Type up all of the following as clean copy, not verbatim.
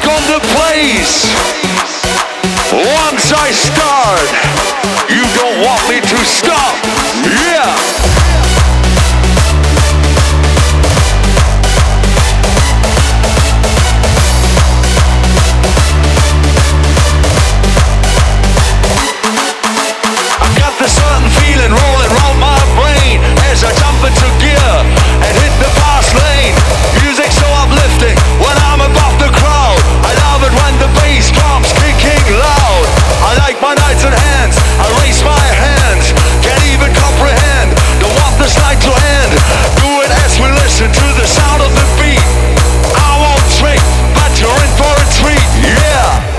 on the place. Once I start, you don't want me to stop. Yeah. Certain feeling rolling round my brain as I jump into gear and hit the fast lane. Music so uplifting when I'm above the crowd. I love it when the bass drums kicking loud. I like my nights in hands, I raise my hands. Can't even comprehend, don't want this night to end. Do it as we listen to the sound of the beat. I won't drink, but you're in for a treat, yeah.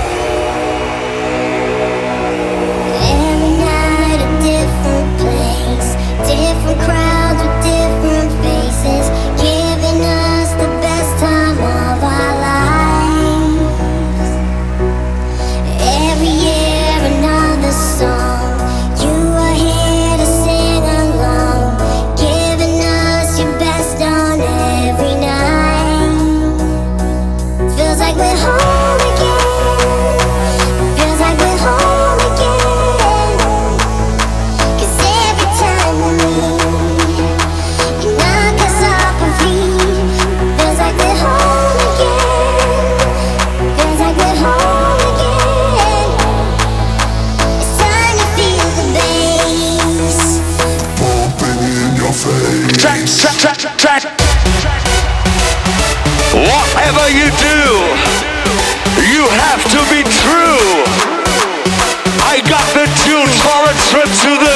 Different crowds with different faces, giving us the best time of our lives. Every year another song, you are here to sing along, giving us your best on every night. Feels like we're home again, feels like we're home again. 'Cause every time we meet, you knock us off our feet. Feels like we're home again, feels like we're home again. It's time to feel the bass pumping in your face. Track. Whatever you do, you have to be true. I got the tunes for a trip to the